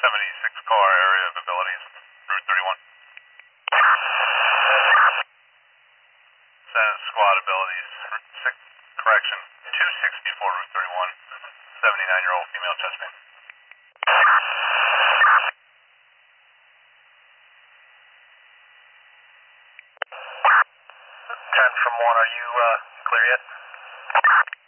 76 car area of abilities, Route 31. Senate squad abilities, correction, 264 Route 31, 79-year-old female chest pain. 10 from 1, are you clear yet?